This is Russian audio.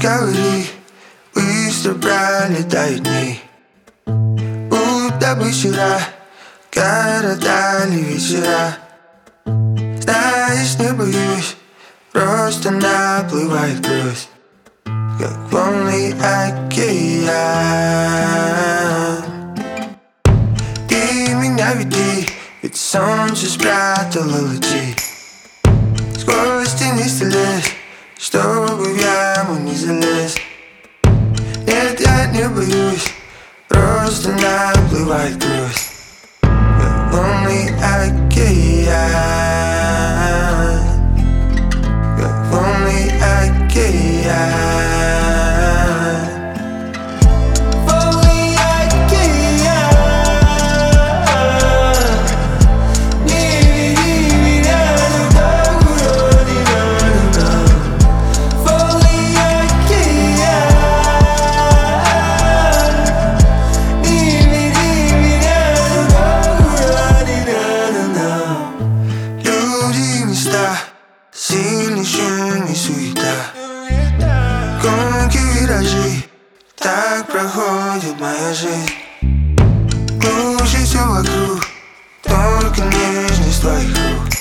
говори, быстро пролетают дни, будто бы вчера коротали вечера. Знаешь, не боюсь, просто наплывает грусть, как волны океан. Ты меня веди, ведь солнце спрятало лучи сквозь тенистый лес, чтобы в яму не залез. Нет, я не боюсь, просто наплывает грусть, как волны океан. Как волны океан. Волны океан. Не веди меня туда, куда не надо. Волны океан. Не веди меня туда, куда не надо. Люди, места, сильный шум и суета, гонки, виражи, так проходит моя жизнь. Глушит все вокруг, только нежность твоих рук.